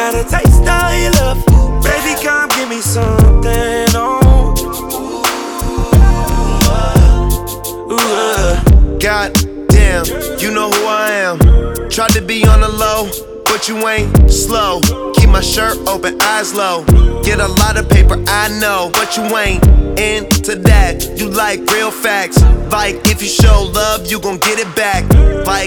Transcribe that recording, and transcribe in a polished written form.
got a taste of your love. Baby, come give me something, oh. God damn, you know who I am. Tried to be on the low, but you ain't slow. Keep my shirt open, eyes low. Get a lot of paper, I know, but you ain't into that. You like real facts. Like if you show love, you gon' get it back. Like